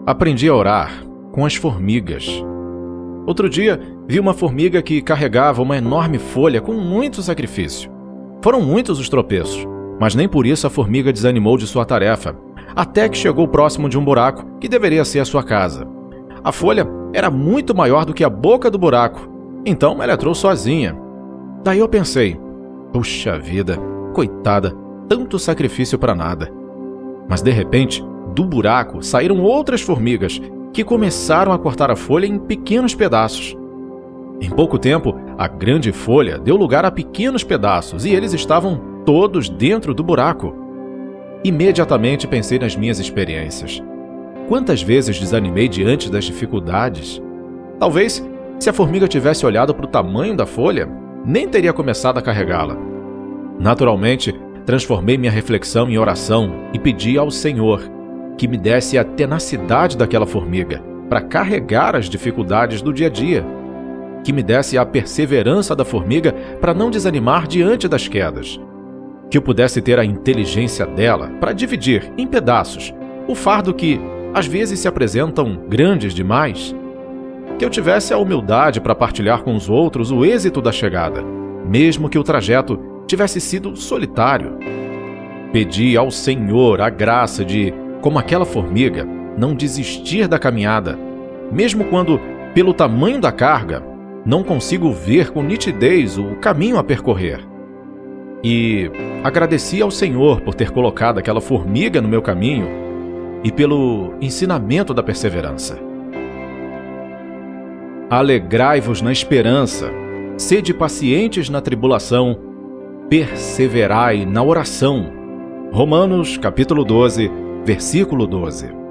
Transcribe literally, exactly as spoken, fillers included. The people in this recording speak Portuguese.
Aprendi a orar com as formigas. Outro dia, vi uma formiga que carregava uma enorme folha com muito sacrifício. Foram muitos os tropeços, mas nem por isso a formiga desanimou de sua tarefa, até que chegou próximo de um buraco que deveria ser a sua casa. A folha era muito maior do que a boca do buraco, então ela entrou sozinha. Daí eu pensei, puxa vida, coitada, tanto sacrifício para nada. Mas de repente, do buraco saíram outras formigas que começaram a cortar a folha em pequenos pedaços. Em pouco tempo, a grande folha deu lugar a pequenos pedaços e eles estavam todos dentro do buraco. Imediatamente pensei nas minhas experiências. Quantas vezes desanimei diante das dificuldades? Talvez, se a formiga tivesse olhado para o tamanho da folha, nem teria começado a carregá-la. Naturalmente, transformei minha reflexão em oração e pedi ao Senhor que me desse a tenacidade daquela formiga para carregar as dificuldades do dia a dia, que me desse a perseverança da formiga para não desanimar diante das quedas, que eu pudesse ter a inteligência dela para dividir em pedaços o fardo que, às vezes, se apresentam grandes demais, que eu tivesse a humildade para partilhar com os outros o êxito da chegada, mesmo que o trajeto tivesse sido solitário. Pedi ao Senhor a graça de, como aquela formiga, não desistir da caminhada, mesmo quando, pelo tamanho da carga, não consigo ver com nitidez o caminho a percorrer. E agradeci ao Senhor por ter colocado aquela formiga no meu caminho e pelo ensinamento da perseverança. Alegrai-vos na esperança, sede pacientes na tribulação, perseverai na oração. Romanos, capítulo doze, versículo doze.